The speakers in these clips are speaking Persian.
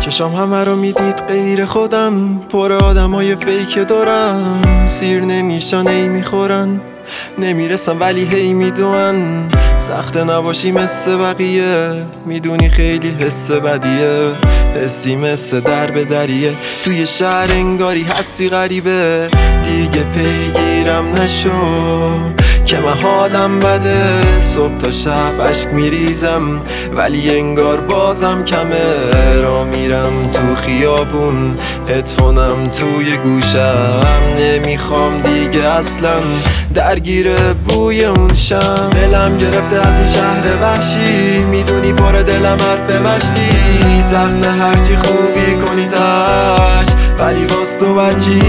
چشام همه رو میدید غیر خودم، پر آدمای فیک دارم، سیر نمیشن ای میخورن، نمیرسم ولی هی میدونن سخته نباشی مثل بقیه، میدونی خیلی حس بدیه، حسی مثل در به دریه، توی شهر انگاری هستی غریبه، دیگه پیگیرم نشو که من حالم بده، صبح تا شب عشق میریزم ولی انگار بازم کمه، را میرم تو خیابون هدفونم توی گوشم، نمیخوام دیگه اصلا درگیر بوی اون شم، دلم گرفته از این شهر وحشی، میدونی پر دلم حرف مشتی، سخت هرچی خوبی کنی تاش ولی باز تو بچی،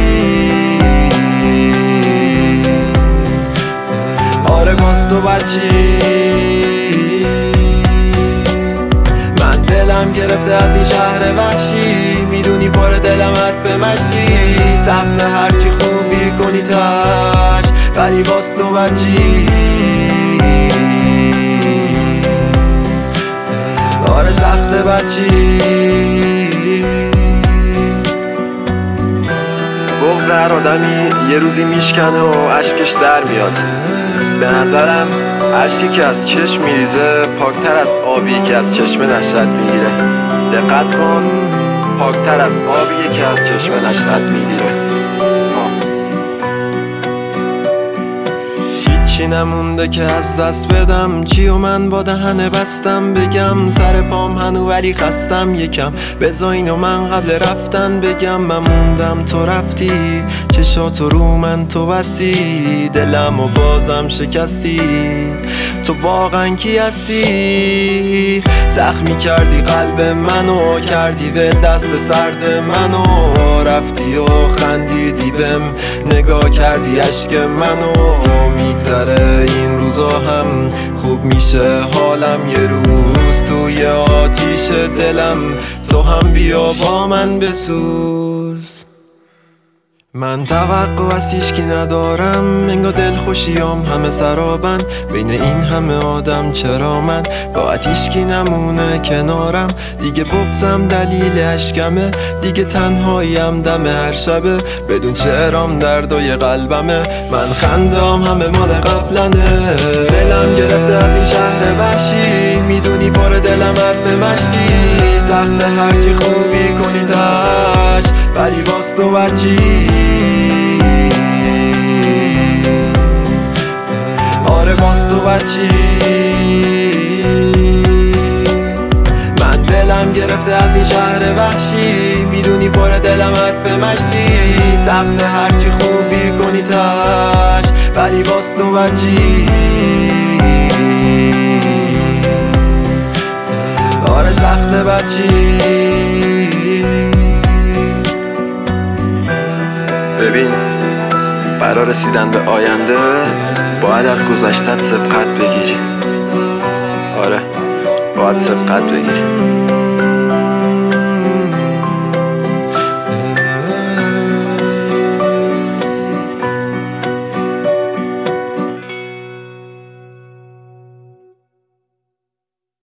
آره باز تو بچی، من دلم گرفته از این شهر وحشی، میدونی پر دلم حرف مشتی، سخت هرچی خوبی کنی تاش ولی باز تو بچی، آره سخت بچی. بغض هر آدمی یه روزی میشکنه و اشکش در میاد، به نظرم اشکی که از چشم میریزه پاکتر از آبی که از چشم نشأت میگیره، دقت کن، پاکتر از آبی که از چشم نشأت میگیره. چی نمونده که از دست بدم، چی و من با دهن بستم بگم، سر پام هنو ولی خستم یکم، بذار اینو من قبل رفتن بگم، من موندم تو رفتی، چشاتو رو من تو بستی، دلم و بازم شکستی، تو واقعا کی هستی، زخمی کردی قلب منو، کردی به دست سرد منو، رفتی و خندیدی بهم، نگاه کردی اشک منو، میگذره این روزا هم خوب میشه حالم، یه روز توی آتیش دلم تو هم بیا با من بسوز، من توقع از هیچکی ندارم، انگار دل خوشیام همه سرابن، بین این همه آدم چرا من باید هیچکی نمونه کنارم، دیگه بغضم دلیل اشکمه، دیگه تنهاییم دم هر شبه، بدون چهرام دردای قلبمه، من خندم همه مال قبلنه، دلم گرفته از این شهر وحشی، میدونی پر دلم حرف مشتی، سخت هرچی خوبی کنی تاش ولی باز تو بچی، آره باز تو بچی، من دلم گرفته از این شهر وحشی، میدونی پر دلم حرف مشتی، سخت هرچی خوبی کنی تاش ولی باز تو بچی، آره سخت بچی. ببین، برای رسیدن به آینده باید از گذشتت سبقت بگیری، آره باید سبقت بگیری.